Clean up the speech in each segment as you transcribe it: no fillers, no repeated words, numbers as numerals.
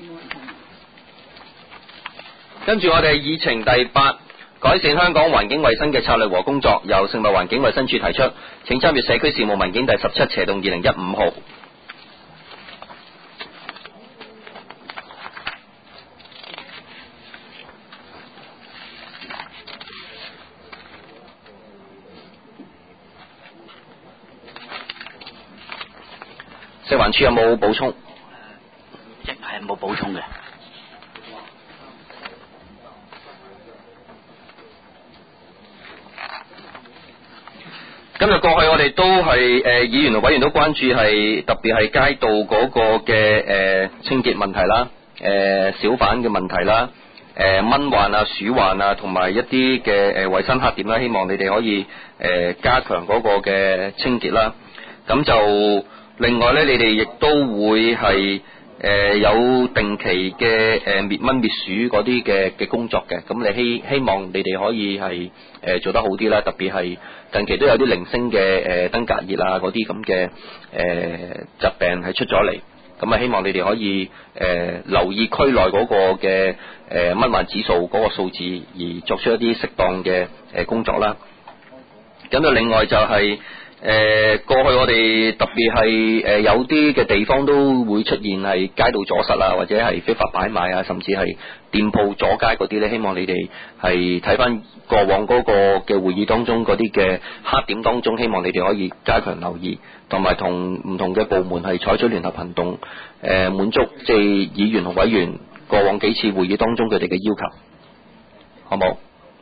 跟住我哋議程第8，改善香港環境衛生嘅策略和工作，由食物環境衛生署提出，請參閱社區事務文件第17/2015號。食環署有冇補充？ 即係冇補充嘅。 今日過去我哋都係議員同委員都關注係特別係街道嗰個嘅清潔問題啦，小販嘅問題啦，蚊患啊、鼠患啊，同埋一啲嘅衞生黑點啦，希望你哋可以加強嗰個嘅清潔啦。咁就另外呢，你哋亦都會係有定期嘅滅蚊滅鼠嗰啲嘅工作嘅，咁你希望你哋可以係做得好啲啦，特別係近期都有啲零星嘅登革熱啊嗰啲咁嘅疾病係出咗嚟，咁啊希望你哋可以留意區內嗰個嘅蚊患指數嗰個數字，而作出一啲適當嘅工作啦。咁就另外就係過去我哋特別係有啲嘅地方都會出現係街道阻塞啊，或者係非法擺賣啊，甚至係店鋪阻街嗰啲呢，希望你哋係睇翻過往嗰個嘅會議當中嗰啲嘅黑點當中，希望你哋可以加強留意，同埋同唔同嘅部門係採取聯合行動，滿足即係議員同委員過往幾次會議當中佢哋嘅要求，好冇？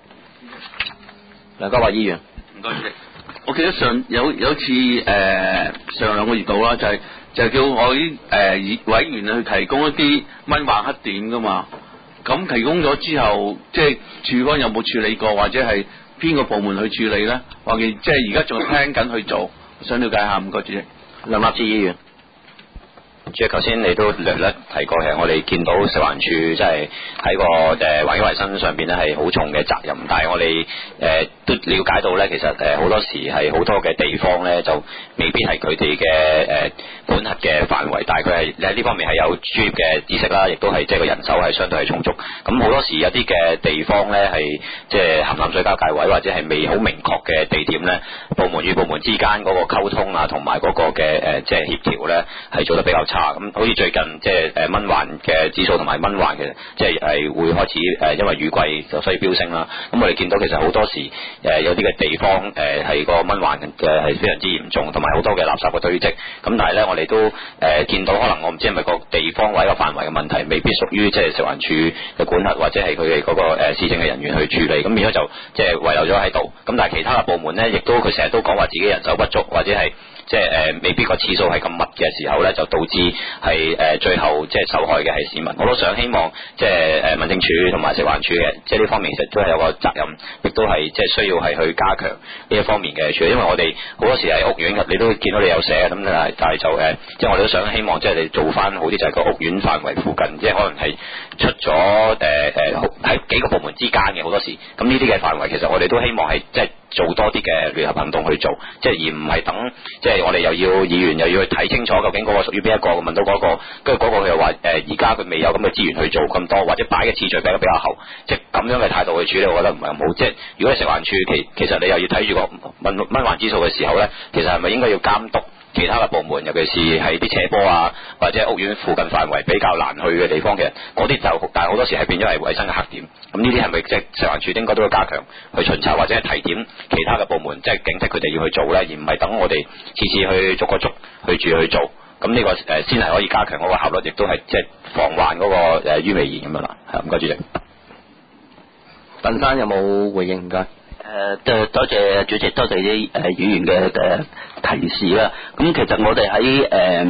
梁家華議員， 唔該主席。我記得有一次上2個月度啦，就叫我啲委員去提供一啲蚊患黑點噶嘛。咁提供咗之後，即係處方有冇處理過，或者係邊個部門去處理咧？或者即係而家仲聽緊去做，想了解下。唔該主席。 梁立智議員。 主席，頭先你都略略提過，其實我哋見到食環署即係喺個環境衞生上邊咧係好重嘅責任，但係我哋都了解到咧，其實好多時係好多嘅地方咧就未必係佢哋嘅管轄嘅範圍，但係佢係喺呢方面係有專業嘅知識啦，亦都係即係個人手係相對係充足。咁好多時有啲嘅地方咧係即係鹹淡水交界位或者係未好明確嘅地點咧，部門與部門之間嗰個溝通啊，同埋嗰個嘅即係協調咧係做得比較差。咁好似最近即係蚊患嘅指數同埋蚊患嘅即係會開始因為雨季就所以飆升啦。咁我哋見到其實好多時有啲嘅地方係個蚊患嘅係非常之嚴重，同埋好多嘅垃圾嘅堆積。咁但係咧我哋都見到可能我唔知係咪個地方或者個範圍嘅問題，未必屬於即係食環署嘅管轄或者係佢哋嗰個市政嘅人員去處理。咁變咗就即係遺留咗喺度。咁但係其他嘅部門咧，亦都佢成日都講話自己人手不足，或者係即係未必個次數係咁密嘅時候咧，就導致係最後即係受害嘅係市民。我都想希望即係民政處同埋食環署嘅即係呢方面其實都係有個責任，亦都係即係需要係去加強呢一方面嘅處理。因為我哋好多時係屋苑，你都見到你有寫咁，但係就即係我哋都想希望即係你做翻好啲，就係個屋苑範圍附近，即係可能係出咗喺幾個部門之間嘅好多時。咁呢啲嘅範圍其實我哋都希望係即係做多啲嘅聯合行動去做，即係而唔係等即係我哋又要議員又要去睇清楚究竟嗰個屬於邊一個，問到嗰個，跟住嗰個佢又話而家佢未有咁嘅資源去做咁多，或者擺嘅次序比較後，即係咁樣嘅態度去處理，我覺得唔係咁好。即係如果你食環署其實你又要睇住個蚊患指數嘅時候咧，其實係咪應該要監督其他嘅部門，尤其是係啲斜坡啊，或者屋苑附近範圍比較難去嘅地方嘅嗰啲就，但係好多時係變咗係衞生嘅黑點。咁呢啲係咪即係食環署應該都要加強去巡查，或者係提點其他嘅部門，即係警惕佢哋要去做咧，而唔係等我哋次次去逐個逐去做。咁呢個先係可以加強嗰個效率，亦都係即係防患嗰個於未然咁樣啦。係唔該主席。 鄧生有冇回應？唔該。 多謝主席，多謝啲議員嘅提示啦。咁其實我哋喺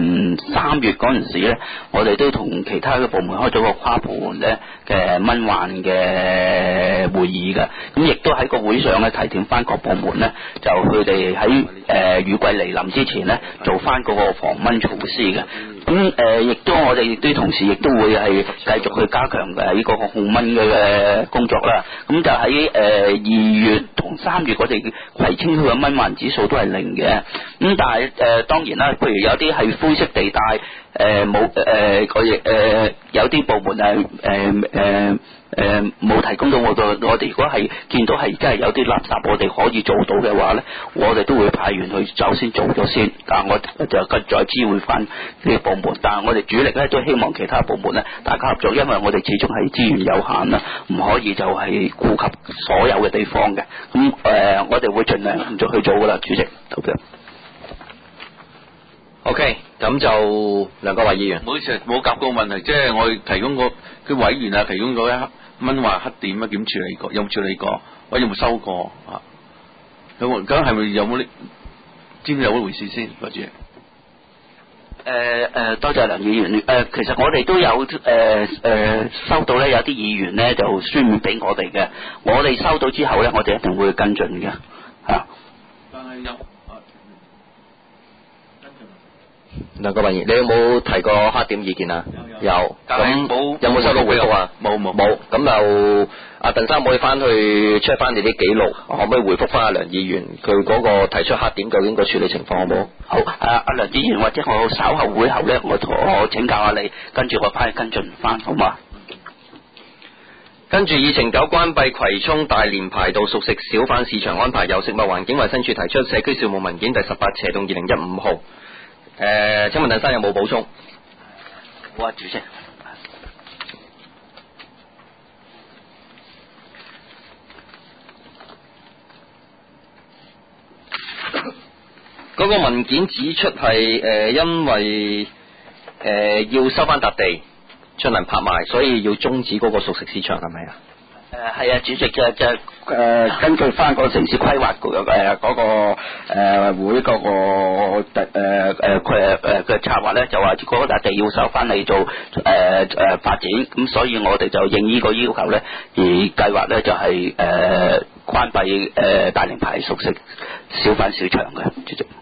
3月嗰陣時咧，我哋都同其他嘅部門開咗個跨部門咧嘅蚊患嘅會議嘅。咁亦都喺個會上咧提點翻各部門咧，就佢哋喺雨季嚟臨之前咧做翻嗰個防蚊措施嘅。 咁亦都我哋亦都同時亦都會係繼續去加強呢個控蚊嘅工作啦。咁就喺2月同3月，我哋葵青區嘅蚊患指數都係0嘅。咁但係當然啦，譬如有啲係灰色地帶，有啲部門冇提供到我哋如果係見到係真係有啲垃圾我哋可以做到嘅話咧，我哋都會派員去首先做咗先，但係我就再支援翻呢個部門。但係我哋主力咧都希望其他部門咧大家合作，因為我哋始終係資源有限啦，唔可以就係顧及所有嘅地方嘅。咁我哋會盡量去做噶啦，主席。 OK， 咁就梁國偉議員， 唔好意思，冇夾過問題，即係我提供個委員啊，提供咗一蚊患黑點啊，點處理過？有冇處理過？或者有冇收過啊？咁係咪有冇呢？知唔知有冇回事先？多謝。 多謝梁議員。其實我哋都有收到咧，有啲議員咧就書面俾我哋嘅，我哋收到之後咧，我哋一定會跟進嘅嚇。 但係有。 梁國偉議員，你有冇提過黑點意見啊？有。咁有冇收到回覆啊？冇。咁就阿鄧生可以翻去 check 翻你啲記錄，可唔可以回覆翻阿梁議員佢嗰個提出黑點究竟個處理情況好冇？ 好，阿梁議員，或者我稍後會後咧，我請教下你，跟住我翻去跟進翻，好嘛？ 跟住議程9關閉葵涌大連排道熟食小販市場安排，由食物環境衞生署提出社區事務文件第18/2015號。請問鄧生有冇補充？ 好啊，主席。 嗰個文件指出係因為要收翻笪地進行拍賣，所以要終止嗰個熟食市場，係咪啊？ 係啊，主席根據翻個城市規劃局嗰個會嗰個嘅策劃咧，就話嗰笪地要收翻嚟做發展，咁所以我哋就應呢個要求咧，而計劃咧就係關閉大連排熟食小販市場嘅，主席。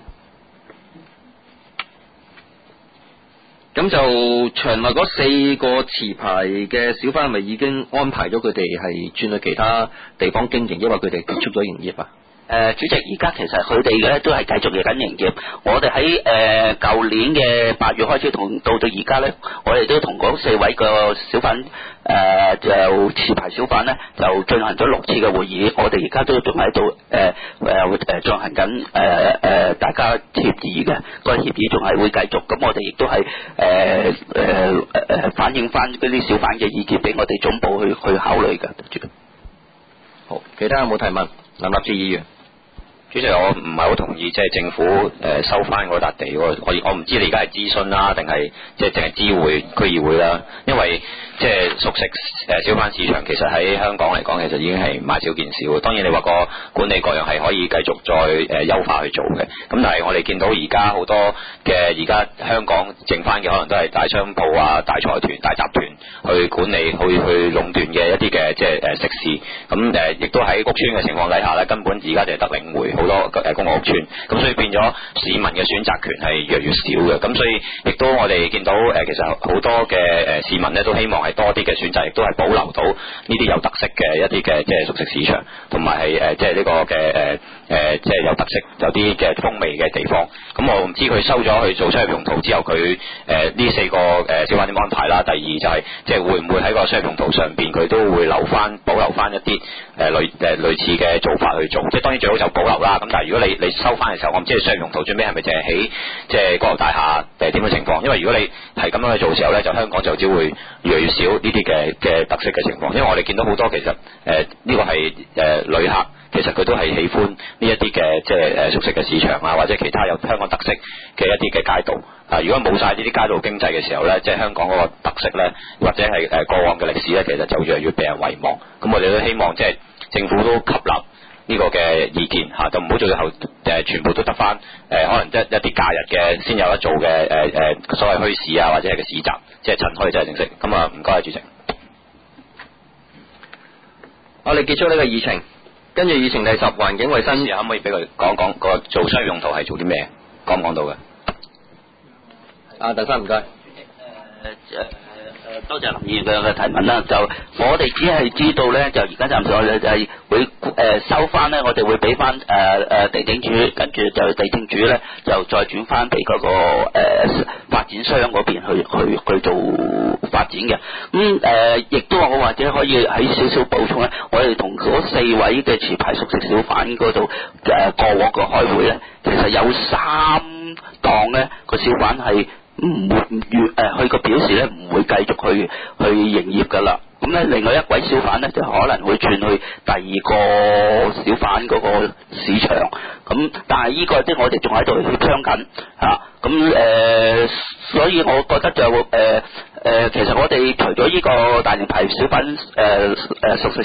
咁就場內嗰4個持牌嘅小販係咪已經安排咗佢哋係轉去其他地方經營，因為佢哋結束咗營業啊？ 主席，而家其實佢哋咧都係繼續緊營業。我哋喺舊年嘅8月開始到而家咧，我哋都同嗰4位個小販就持牌小販咧就進行咗6次嘅會議。我哋而家都仲喺度進行緊大家協議嘅，個協議仲係會繼續。咁我哋亦都係反映翻嗰啲小販嘅意見俾我哋總部去考慮嘅。 好，其他有冇提問？林立志議員。 主席，我唔係好同意即係政府收翻嗰笪地，我唔知你而家係諮詢啦，定係即係淨係知會區議會啦。因為即係熟食小販市場，其實喺香港嚟講，其實已經係買少見少。當然你話個管理各樣係可以繼續再優化去做嘅。咁但係我哋見到而家好多嘅而家香港剩翻嘅可能都係大商鋪啊、大財團、大集團去管理、去壟斷嘅一啲嘅即係食肆。咁亦都喺屋邨嘅情況底下咧，根本而家就係得領匯好多公共屋邨，咁所以變咗市民嘅選擇權係越嚟越少嘅。咁所以亦都我哋見到其實好多嘅市民咧都希望係多啲嘅選擇，亦都係保留到呢啲有特色嘅一啲嘅即係熟食市場，同埋係即係呢個嘅即係有特色有啲嘅風味嘅地方。咁我唔知佢收咗去做商業用途之後，佢呢4個小販點安排啦。第二就係即係會唔會喺個商業用途上邊佢都會保留翻一啲類似嘅做法去做。即係當然最好就保留啦。咁但係如果你收翻嘅時候，我唔知你商業用途最尾係咪淨係起即係高樓大廈點嘅情況？因為如果你係咁樣去做嘅時候咧，就香港就只會越嚟越少呢啲嘅特色嘅情況。因為我哋見到好多其實呢個係旅客。其實佢都係喜歡呢一啲嘅即係熟食嘅市場啊，或者其他有香港特色嘅一啲嘅街道啊。如果冇晒呢啲街道經濟嘅時候咧，即係香港嗰個特色咧，或者係過往嘅歷史咧，其實就越嚟越被人遺忘。咁我哋都希望即係政府都吸納呢個嘅意見嚇，就唔好最後全部都得翻可能一啲假日嘅先有得做嘅所謂墟市啊，或者係個市集，即係趁墟真係正式。咁啊，唔該主席。 我哋結束呢個議程。跟住議程第10，環境衛生， 可唔可以俾佢講個做商業用途係做啲咩？講唔講到嘅？ 鄧生唔該。 多謝林議員嘅提問啦。就我哋只係知道咧，就而家暫時我哋係會收翻咧，我哋會俾翻地政署，跟住就地政署咧就再轉翻俾嗰個發展商嗰邊去做發展嘅。咁亦都我或者可以喺少少補充咧，我哋同嗰4位嘅持牌熟食小販嗰度過往嘅開會咧，其實有3檔咧個小販係唔會佢個表示咧唔會繼續去營業噶啦。咁咧另外一位小販咧就可能會轉去第2個小販嗰個市場。咁但係呢個即係我哋仲喺度協商緊嚇。咁所以我覺得就其實我哋除咗呢個大型牌小販熟食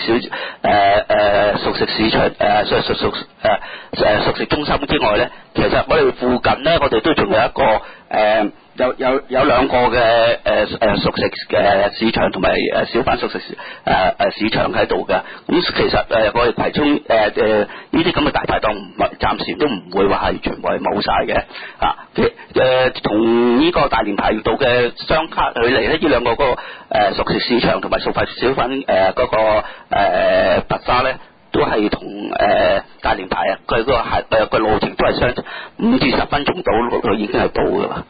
市場熟食中心之外咧，其實我哋附近咧，我哋都仲有一個有2個嘅熟食嘅市場同埋小販熟食市場喺度嘅。咁其實我哋葵涌呢啲咁嘅大排檔暫時都唔會話係全部係冇晒嘅同呢個大連排道嘅相卡距離咧，呢2個嗰個熟食市場同埋熟飯小販嗰個特沙咧，都係同大連排佢個路程都係相5至10分鐘到，佢已經係到噶啦。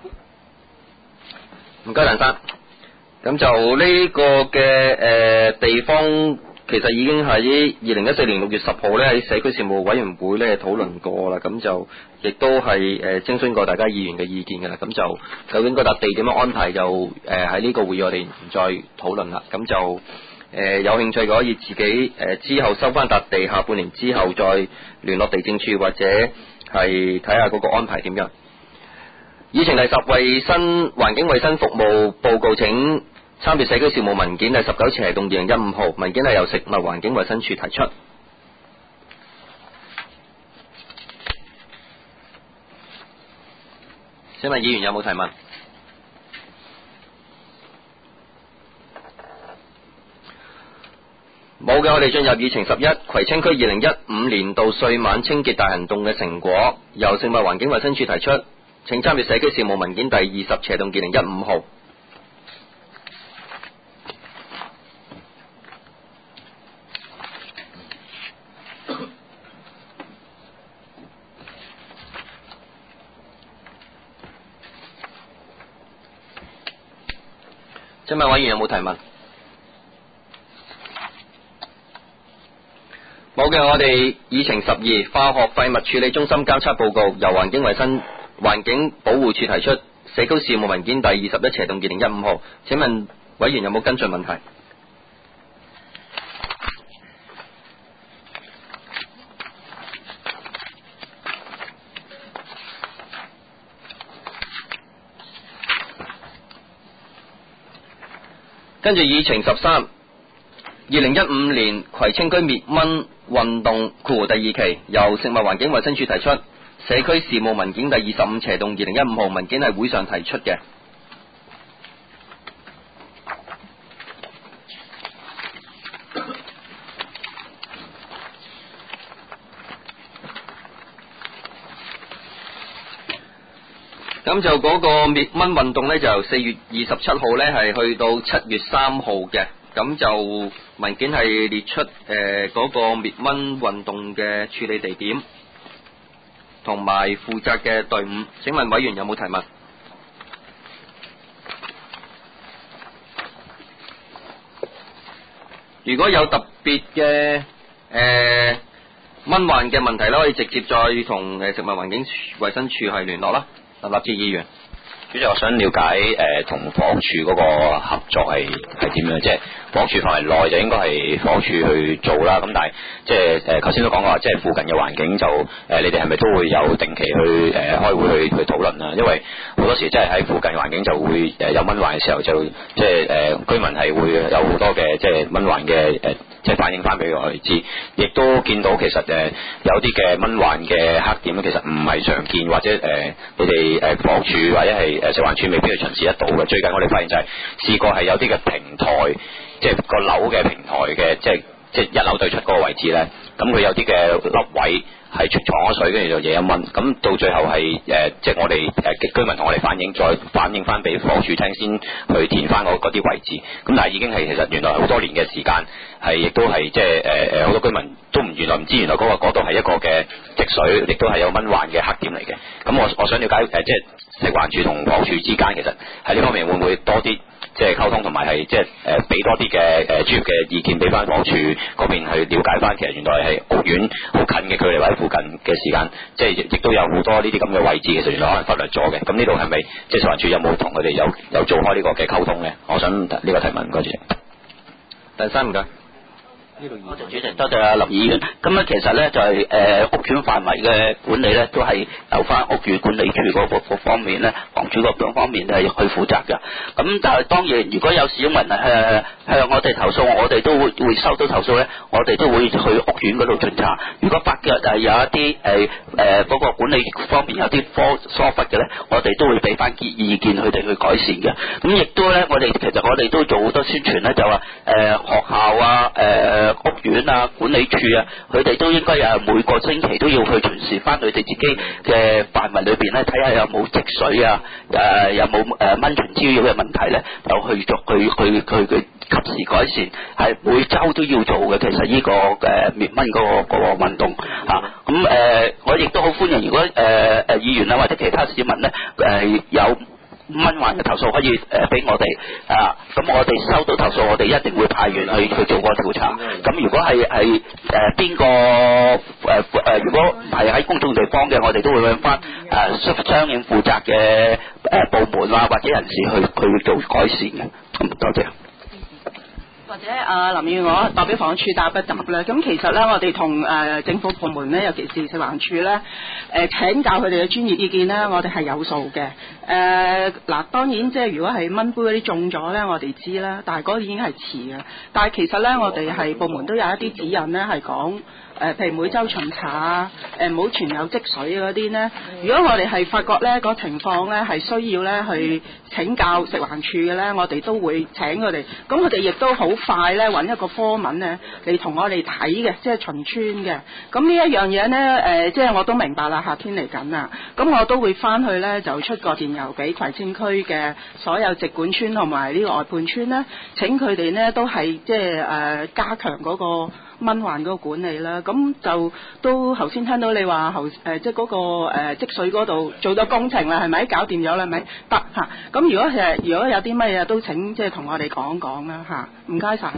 唔該，鄧生。咁就呢個嘅地方，其實已經喺2014年6月10號咧喺社區事務委員會咧討論過啦。咁就亦都係徵詢過大家議員嘅意見㗎啦。咁就究竟嗰笪地點樣安排，就喺呢個會議我哋唔再討論啦。咁就有興趣嘅可以自己之後收翻笪地，下半年之後再聯絡地政處或者係睇下嗰個安排點樣。議程第10，環境衛生服務報告，請參閱社區事務文件第19/2015號，文件係由食物環境衛生署提出。請問議員有冇提問？冇嘅，我哋進入議程11，葵青區2015年度歲晚清潔大行動嘅成果，由食物環境衛生署提出，請參閱社區事務文件第20/2015號。請問委員有冇提問？冇嘅，我哋議程12，化學廢物處理中心監測報告，由環境保護署提出，社區事務文件第21/2015號。請問委員有冇跟進問題？跟住議程13。2015年葵青區滅蚊運動第2期，由食物環境衛生署提出，社區事務文件第25/2015號，文件係會上提出嘅。咁就嗰個滅蚊運動呢，就由4月27號呢係去到7月3號嘅。咁就文件係列出嗰個滅蚊運動嘅處理地點同埋負責嘅隊伍。請問委員有冇提問？如果有特別嘅蚊患嘅問題咧，可以直接再同食物環境衛生署係聯絡啦。立志議員。 主席，我想了解同房屋署嗰個合作係點樣？即係房屋署範圍內就應該係房屋署去做啦。咁但係即係頭先都講過，即係附近嘅環境就你哋係咪都會有定期去開會去討論啊？因為好多時即係喺附近環境就會有蚊患嘅時候，就即係居民係會有好多嘅即係蚊患嘅即係反映翻俾我哋知，亦都見到其實有啲嘅蚊患嘅黑點其實唔係常見，或者你哋房屋署或者係食環署未必去巡視得到嘅。最近我哋發現就係試過係有啲嘅平台，即係個樓嘅平台嘅，即係1樓對出嗰個位置咧， 咁佢有啲嘅凹位係藏咗水，跟住就惹一蚊，咁到最後係即係我哋居民同我哋反映，再反映翻俾房署聽先去填翻嗰啲位置，咁但係已經係其實原來好多年嘅時間係亦都係即係好多居民都原來唔知原來嗰度係一個嘅積水，亦都係有蚊患嘅黑點嚟嘅。咁我想了解即係食環署同房署之間其實喺呢方面會唔會多啲即係溝通，同埋係即係俾多啲嘅專業嘅意見俾翻房署嗰邊去了解翻，其實原來係屋苑好近嘅距離或者附近嘅時間，即係亦都有好多呢啲咁嘅位置，其實原來可能忽略咗嘅。咁呢度係咪即係食環署有冇同佢哋有做開呢個嘅溝通咧？我想呢個提問，唔該主席。 第三唔該。 多謝主席，多謝阿林議員。咁咧其實咧就係屋苑範圍嘅管理咧，都係由翻屋苑管理處嗰方面咧，房署嗰方面係去負責嘅。咁但係當然，如果有市民向我哋投訴，我哋都會收到投訴咧，我哋都會去屋苑嗰度巡查。如果發覺有一啲嗰個管理方面有啲疏忽嘅咧，我哋都會俾翻意見佢哋去改善嘅。咁亦都咧，我哋都做好多宣傳咧，就話學校啊屋苑啊管理處啊，佢哋都應該每個星期都要去巡視翻佢哋自己嘅範圍裏邊咧，睇下有冇積水啊，有冇蚊蟲滋擾嘅問題咧，就去及時改善，係每週都要做嘅。其實呢個滅蚊嗰個運動嚇，咁我亦都好歡迎，如果議員啊或者其他市民咧有蚊患嘅投訴可以俾我哋咁我哋收到投訴，我哋一定會派員去做個調查。咁如果係邊個如果係喺公眾地方嘅，我哋都會揾翻相應負責嘅部門或者人士去做改善嘅。咁多謝。 或者林議員，我代表房署答一答啦。咁其實咧，我哋同政府部門咧，尤其是食環署咧，請教佢哋嘅專業意見咧，我哋係有數嘅。當然即係如果係蚊杯嗰啲中咗咧，我哋知啦，但係嗰個已經係遲嘅。但係其實咧，我哋係部門都有一啲指引咧，係講譬如每週巡查唔好存有積水嗰啲咧。如果我哋係發覺咧個情況咧係需要咧去請教食環署嘅咧，我哋都會請佢哋。咁佢哋亦都好快咧揾一個科文咧嚟同我哋睇嘅，即係巡村嘅。咁呢一樣嘢咧即係我都明白啦，夏天嚟緊啦，咁我都會翻去咧就出個電郵俾葵青區嘅所有直管村同埋呢個外判村咧，請佢哋咧都係即係加強嗰個蚊患嗰個管理啦。咁就都頭先聽到你話即係嗰個積水嗰度做咗工程啦，係咪搞掂咗啦？係咪得嚇？咁如果有啲乜嘢都請即係同我哋講講啦嚇。唔該晒。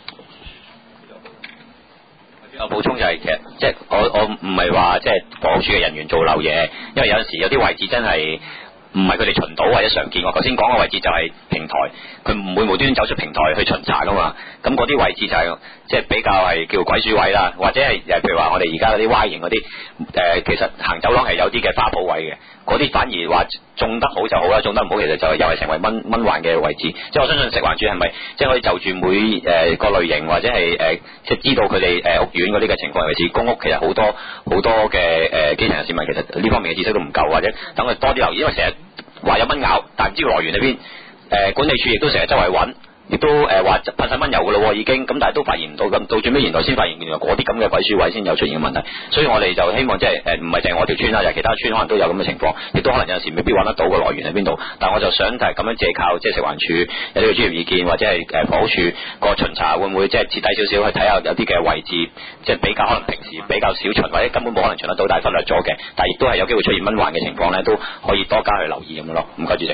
我補充就係其實即係我唔係話即係房署嘅人員做漏嘢，因為有陣時有啲位置真係唔係佢哋巡到或者常見。我頭先講嘅位置就係平台，佢唔會無端端走出平台去巡查噶嘛。咁嗰啲位置就係即係比較係叫鬼鼠位啦，或者係譬如話我哋而家嗰啲 Y 型嗰啲其實行走廊係有啲嘅花圃位嘅，嗰啲反而話種得好就好啦，種得唔好其實就又係成為蚊患嘅位置。即係我相信食環署係咪即係可以就住每個類型或者係即係知道佢哋屋苑嗰啲嘅情況，尤其是公屋其實好多嘅基層市民其實呢方面嘅知識都唔夠，或者等佢多啲留意，因為成日話有蚊咬，但係唔知個來源喺邊。管理處亦都成日周圍揾，亦都話噴晒蚊油噶咯已經，咁但係都發現唔到，咁到最尾原來先發現原來嗰啲咁嘅鬼鼠位先有出現嘅問題。所以我哋就希望即係唔係淨係我條村啦，就係其他村可能都有咁嘅情況，亦都可能有陣時未必揾得到個來源喺邊度。但係我就想就係咁樣借靠即係食環署有呢個專業意見，或者係房屋署個巡查會唔會即係徹底少少去睇下有啲嘅位置，即係比較可能平時比較少巡或者根本冇可能巡得到，但係忽略咗嘅，但係亦都係有機會出現蚊患嘅情況咧，都可以多加去留意咁樣咯。唔該主席。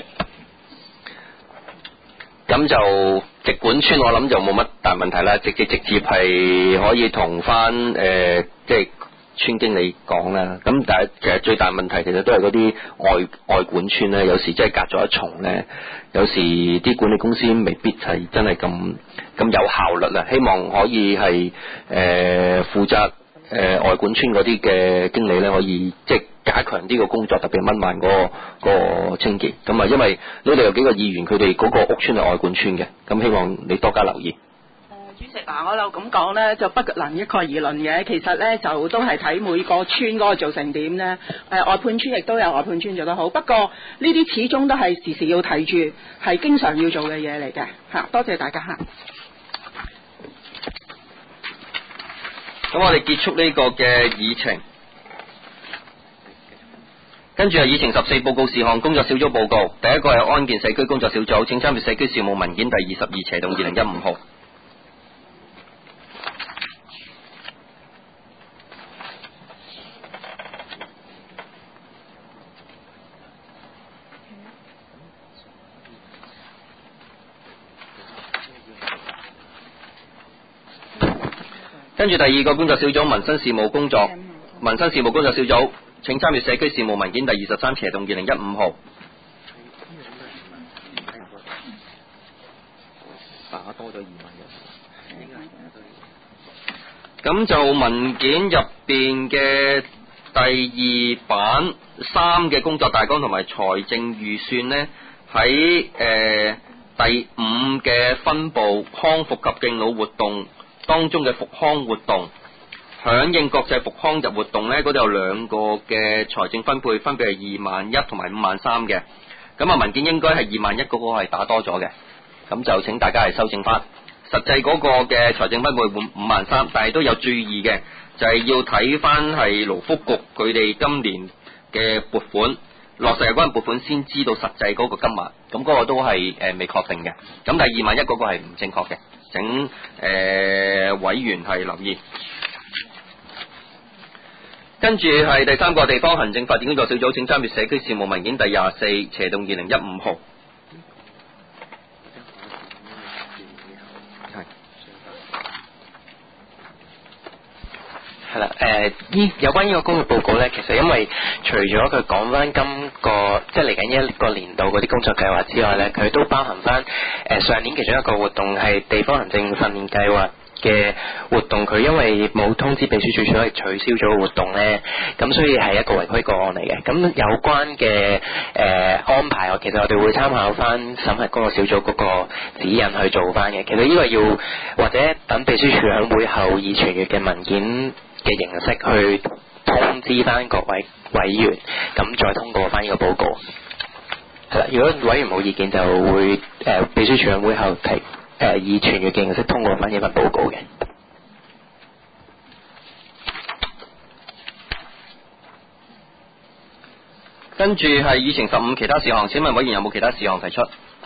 咁就直管村我諗就冇乜大問題啦，直接係可以同翻即係村經理講啦。咁但係其實最大問題其實都係嗰啲外管村咧，有時真係隔咗一重咧，有時啲管理公司未必係真係咁有效率啦。希望可以係負責外管村嗰啲嘅經理咧，可以即係加強啲個工作，特別蚊患嗰個清潔。咁啊，因為呢度有幾個議員，佢哋嗰個屋村係外管村嘅，咁希望你多加留意。 主席我就咁講咧，就不能一概而論嘅。其實咧就都係睇每個村嗰個做成點咧。外判村亦都有外判村做得好，不過呢啲始終都係時時要睇住，係經常要做嘅嘢嚟嘅嚇。多謝大家嚇。 咁我哋結束呢個嘅議程，跟住係議程14報告事項工作小組報告。第一個係安建社區工作小組，請參閱社區事務文件第22/2015號。跟住第二個工作小組民生事務工作小組，請參閱社區事務文件第23/2015號。咁就文件入邊嘅第2版3嘅工作大綱同埋財政預算呢，喺第5嘅分部康復及敬老活動當中嘅復康活動，響應國際復康日活動呢，嗰度有2個嘅財政分配，分別係21,000同埋53,000嘅。咁啊文件應該係21,000嗰個係打多咗嘅，咁就請大家係修正翻。實際嗰個嘅財政分配53,000，但係都有注意嘅，就係要睇翻係勞福局佢哋今年嘅撥款落實有關撥款先知道實際嗰個金額，咁嗰個都係未確定嘅。咁但係21,000嗰個係唔正確嘅，請委員係留意。跟住係第3個地方行政發展工作小組，請參閱社區事務文件第24/2015號。 係啦，有關呢個工作報告呢，其實因為除咗佢講翻今個即係嚟緊一個年度嗰啲工作計劃之外呢，佢都包含翻上年其中一個活動係地方行政訓練計劃嘅活動，佢因為冇通知秘書處，所以取消咗個活動呢，咁所以係一個違規個案嚟嘅。咁有關嘅安排，其實我哋會參考翻審核工作小組嗰個指引去做翻嘅。其實呢個要或者等秘書處喺會後以傳閱嘅文件嘅形式去通知翻各位委員，咁再通過翻呢個報告。係啦，如果委員冇意見，就會秘書處喺會後以傳閱嘅形式通過翻呢份報告嘅。 跟住係議程15其他事項，請問委員有冇其他事項提出？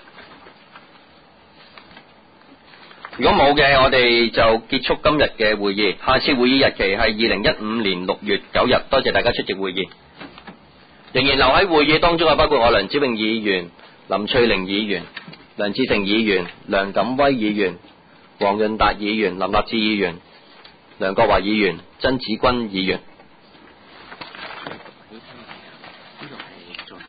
如果冇嘅，我哋就結束今日嘅會議。下次會議日期係2015年6月9日。多謝大家出席會議。仍然留喺會議當中嘅包括我梁子穎議員、林翠玲議員、梁志成議員、梁錦威議員、黃潤達議員、林立志議員、梁國華議員、曾子君議員。